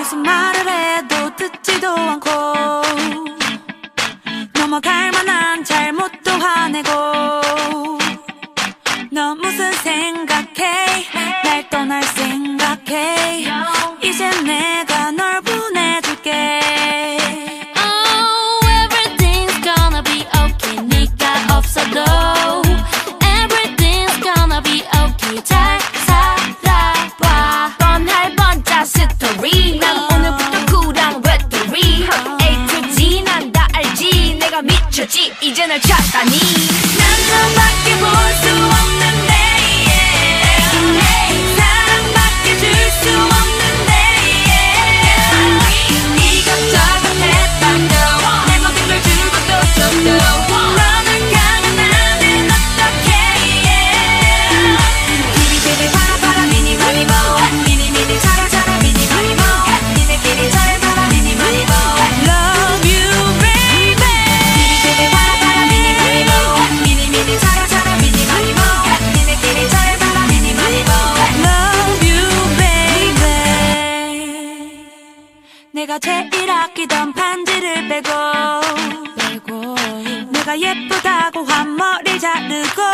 무슨 말을 해도 듣지도 않고 넘어갈 만한 잘못도 화내고 너 무슨 생각해 날 떠날 생각해 이제 내가 널 보내줄게 Oh everything's gonna be okay 네가 없어도 Everything's gonna be okay 잘 살아봐 뻔할 뻔짜 스토리 난 오늘부터 쿨한 외톨이 A to Z 난 다 알지 내가 미쳤지 이제 널 찾다니 난 너밖에 볼 수 없는데 yeah. 사랑밖에 줄 수 없는데 yeah. 이것저것 했던 거 내 모든 걸 주고 또 줬도 너를 가면 나는 어떡해 yeah. 비리비리 바라바라 미니마니모 미니미니 차라차라 미니마니모 니네끼리 잘해봐라 미니마니모 Love you baby 비리비리 바라바라 미니마니모 미니미니 차라차라 미니마니모 니네끼리 잘해봐라 미니마니모 Love you baby 내가 제일 아끼던 반지를 빼고 내가 예쁘다고 한 머리 자르고